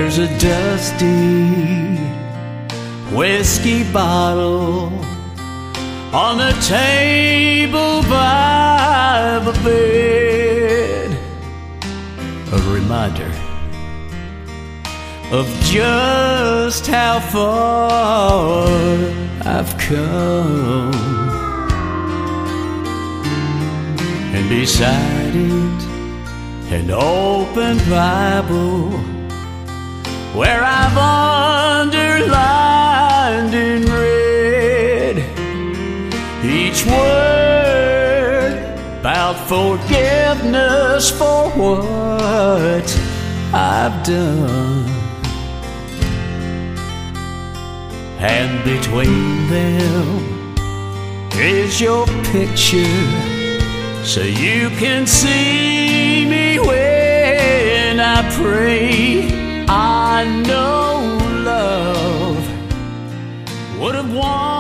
There's a dusty whiskey bottle on the table by the bed, a reminder of just how far I've come. And beside it, an open Bible where I've underlined in red each word about forgiveness for what I've done. And between them is your picture, so you can see me when I pray. I know love would have won.